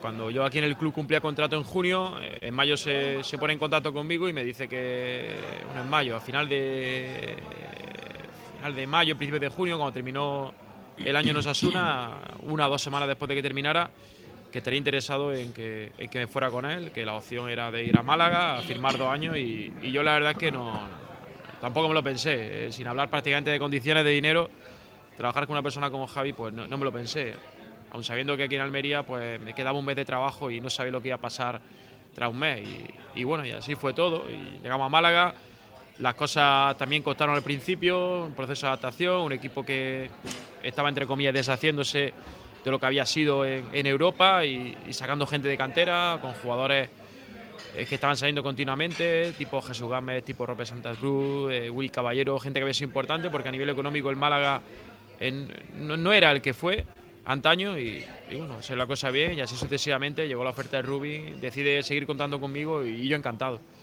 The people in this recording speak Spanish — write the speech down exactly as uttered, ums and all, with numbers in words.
cuando yo aquí en el club cumplía contrato en junio, eh, en mayo se, se pone en contacto conmigo y me dice que, bueno, en mayo, a final de, final de mayo, principios de junio, cuando terminó el año en Osasuna, una o dos semanas después de que terminara, que estaría interesado en que, en que me fuera con él, que la opción era de ir a Málaga a firmar dos años y, y yo la verdad es que no, tampoco me lo pensé, eh, sin hablar prácticamente de condiciones de dinero, trabajar con una persona como Javi, pues no, no me lo pensé, aun sabiendo que aquí en Almería pues me quedaba un mes de trabajo y no sabía lo que iba a pasar tras un mes y, y bueno, y así fue todo, y llegamos a Málaga. Las cosas también costaron al principio, un proceso de adaptación, un equipo que estaba entre comillas deshaciéndose de lo que había sido en, en Europa y, y sacando gente de cantera, con jugadores eh, que estaban saliendo continuamente, tipo Jesús Gámez, tipo Rope Santa Cruz, eh, Will Caballero, gente que había sido importante porque a nivel económico el Málaga en, no, no era el que fue antaño y, y bueno, se la cosa bien y así sucesivamente llegó la oferta de Rubin, decide seguir contando conmigo y, y yo encantado.